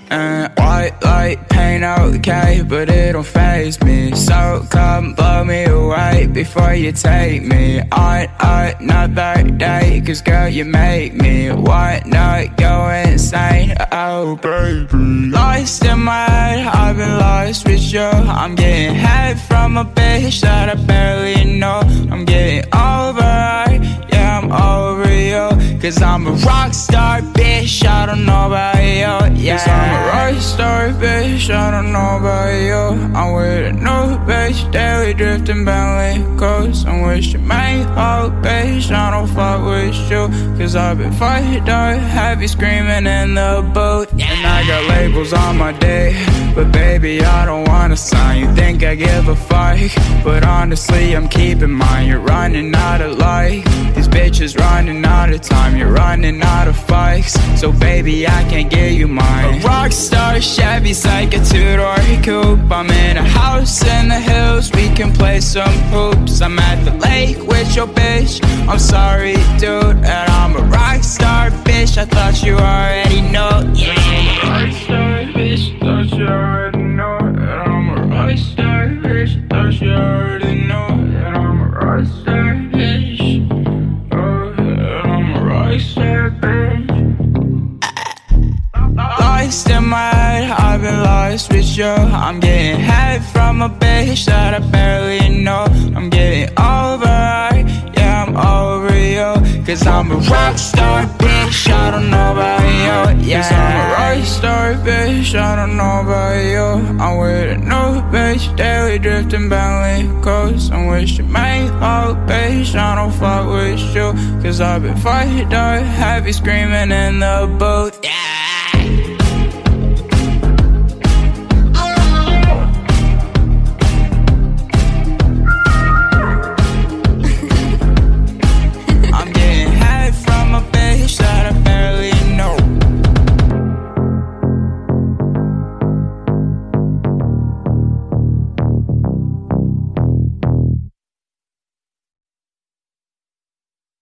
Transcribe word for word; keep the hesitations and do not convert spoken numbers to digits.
And white light paint okay, but it don't faze me. So come blow me away before you take me on another day, cause girl you make me want not go insane. Oh baby, lost in my head, I've been lost with you. I'm getting head from a bitch that I barely know. I'm getting over her, yeah I'm over you. Cause I'm a rock star bitch, I don't know about you, yeah. Cause I'm a rock star bitch, I don't know about you. I'm with a new bitch, daily drifting Bentley coast. I'm with your main hoe bitch, I don't fuck with you. Cause I've been fucked up, heavy screaming in the booth, yeah. And I got labels on my day, but baby I don't wanna sign. You think I give a fuck, but honestly I'm keeping mine. You're running out of light, these bitches running out of time. You're running out of fucks, so baby I can't give you mine. A rockstar Chevy's like a two-door coupe. I'm in a house in the hills, we can play some hoops. I'm at the lake with your bitch, I'm sorry dude, and I'm a rockstar bitch, I thought you already know, yeah. I'm a rockstar bitch, thought you already know. And I'm a rockstar bitch, thought you already know. And I'm a rockstar bitch, oh, and I'm a rockstar bitch. Lost in my head, I've been lost with you. I'm getting head from a bitch that I barely know. I'm getting over her, yeah I'm over you. Cause I'm a rock star bitch, I don't know about you, yeah. Cause I'm a rock star bitch, I don't know about you. I'm with a new bitch, daily drifting Bentley coast. I'm with your main hoe bitch, I don't fuck with you. Cause I've been fucked up, heavy screaming in the booth, yeah.